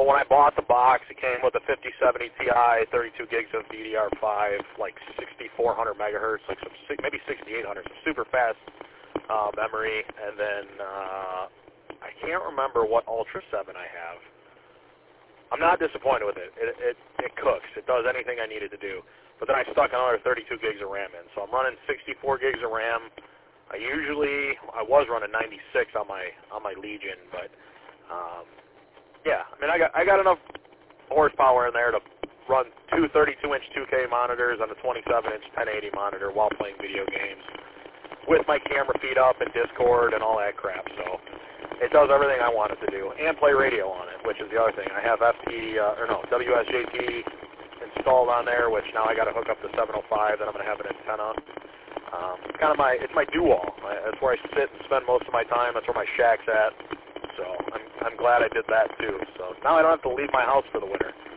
when I bought the box, it came with a 5070 Ti, 32 gigs of DDR5, like 6400 megahertz, like maybe 6800, so super fast memory. And then I can't remember what Ultra 7 I have. I'm not disappointed with it. It cooks. It does anything I need it to do. But then I stuck another 32 gigs of RAM in, so I'm running 64 gigs of RAM. I was running 96 on my Legion, but yeah, I mean I got enough horsepower in there to run two 32-inch 2K monitors on a 27-inch 1080 monitor while playing video games with my camera feed up and Discord and all that crap. So it does everything I want it to do, and play radio on it, which is the other thing. I have WSJT installed on there, which now I got to hook up the 705. Then I'm going to have an antenna. It's kind of my do-all. That's where I sit and spend most of my time. That's where my shack's at. So I'm glad I did that too. So now I don't have to leave my house for the winter.